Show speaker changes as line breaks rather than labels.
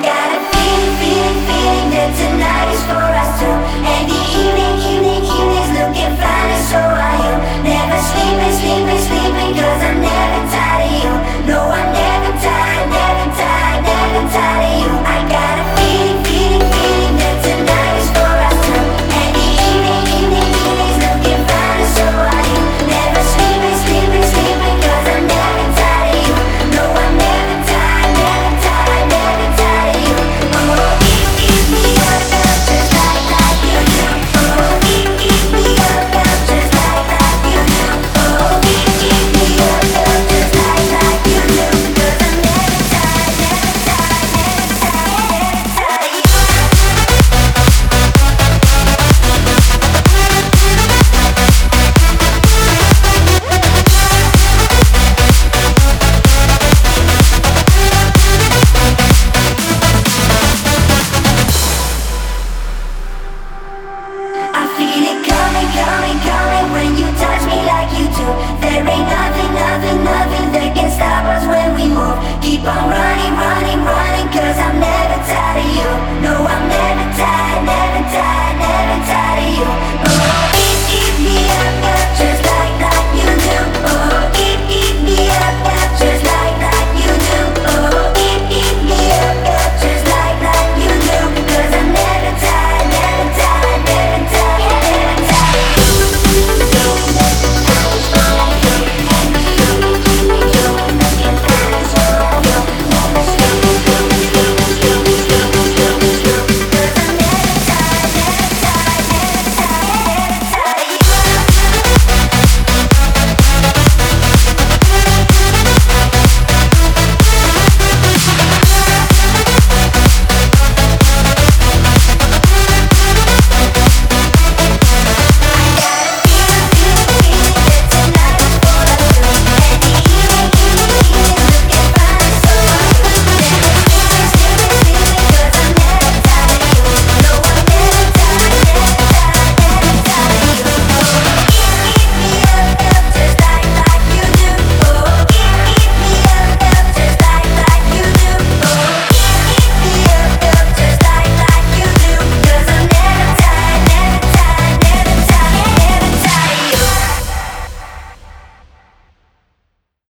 got a feeling, feeling, feeling that tonight is for us two. And the evening, evening, evening's looking fine, and so are you. Never sleeping, sleeping, sleeping, cause I'm never tired of you. No, I'm never tired, never tired, never tired of you. I got a feeling, feeling, feeling that tonight is for us two. And the evening, evening, evening's looking fine, and so are you. Never sleeping, sleeping, sleeping, cause I'm never tired of you. No, I'm never tired, never tired, never tired of you. Oh, keep me up, just like you do. Oh, keep me up, just like you do. Oh, keep me up, just like you do. Cause I'm never tired, never tired, never tired, never tired of you. I feel it coming, coming, coming when you touch me like you do. There ain't nothing, nothing, nothing that can stop us when we move. Keep on running, running, running, cause I'm never tired of you. No, I'm never tired.